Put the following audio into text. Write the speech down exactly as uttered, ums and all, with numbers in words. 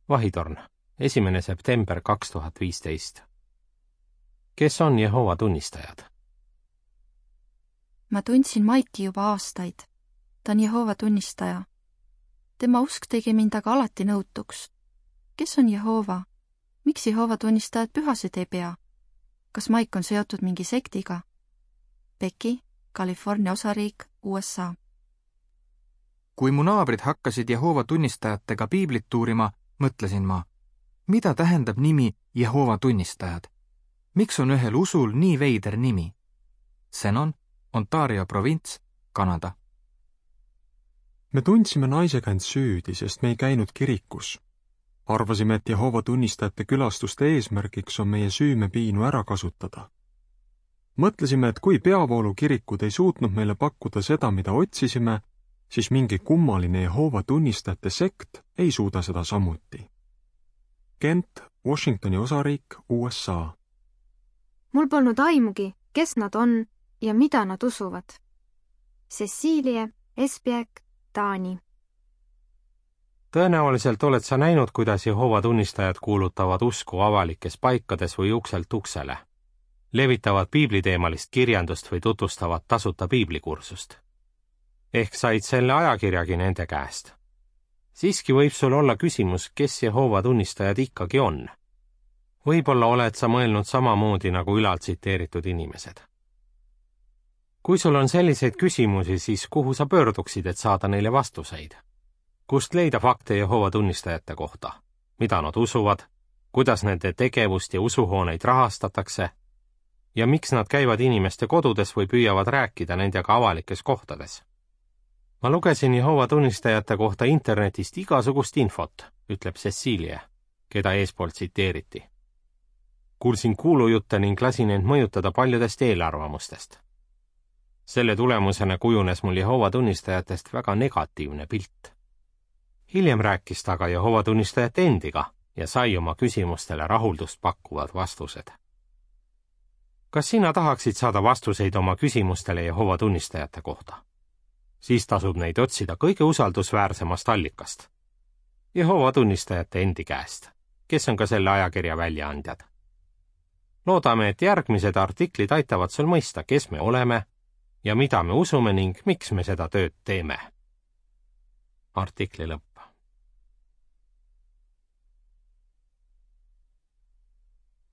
Vahitorn, esimene september kaks tuhat viisteist. Kes on Jehova tunnistajad? Ma tundsin Maiki juba aastaid. Ta on Jehova tunnistaja. Tema usk tegi mind aga alati nõutuks. Kes on Jehova? Miks Jehova tunnistajad pühasid ei pea? Kas Maik on seotud mingi sektiga? Becky, California osariik, U S A. Kui mu naabrid hakkasid Jehova tunnistajatega piiblit uurima, mõtlesin ma, mida tähendab nimi Jehova tunnistajad? Miks on ühel usul nii veider nimi? Senon, Ontario provints, Kanada. Me tundsime naisega end süüdi, sest me ei käinud kirikus. Arvasime, et Jehova tunnistajate külastuste eesmärgiks on meie süümepiinu ära kasutada. Mõtlesime, et kui peavoolukirikud ei suutnud meile pakkuda seda, mida otsisime, siis mingi kummaline Jehova tunnistajate sekt ei suuda seda samuti. Kent, Washingtoni osariik, U S A. Mul polnud aimugi, kes nad on ja mida nad usuvad. Cecilie, Esbjerg, Taani. Tõenäoliselt oled sa näinud, kuidas Jehova tunnistajad kuulutavad usku avalikes paikades või ukselt uksele, levitavad piibliteemalist kirjandust või tutvustavad tasuta piiblikursust. Ehk said selle ajakirjagi nende käest. Siiski võib sul olla küsimus, kes Jehova tunnistajad ikkagi on. Võib-olla oled sa mõelnud samamoodi nagu ülalt tsiteeritud inimesed. Kui sul on selliseid küsimusi, siis kuhu sa pöörduksid, et saada neile vastuseid? Kust leida fakte Jehova tunnistajate kohta? Mida nad usuvad? Kuidas nende tegevust ja usuhooneid rahastatakse? Ja miks nad käivad inimeste kodudes või püüavad rääkida nendega avalikes kohtades? Ma lugesin Jehova tunnistajate kohta internetist igasugust infot, ütleb Cecilie, keda eespool tsiteeriti. Kuulsin kuulujutte ning lasin end mõjutada paljudest eelarvamustest. Selle tulemusena kujunes mul Jehova tunnistajatest väga negatiivne pilt. Hiljem rääkis ta aga Jehova tunnistajate endiga ja sai oma küsimustele rahuldust pakkuvad vastused. Kas sina tahaksid saada vastuseid oma küsimustele Jehova tunnistajate kohta? Siis tasub neid otsida kõige usaldusväärsemast allikast. Jehova tunnistajate endi käest, kes on ka selle ajakirja väljaandjad. Loodame, et järgmised artiklid aitavad sul mõista, kes me oleme ja mida me usume ning miks me seda tööd teeme. Artikli lõpp.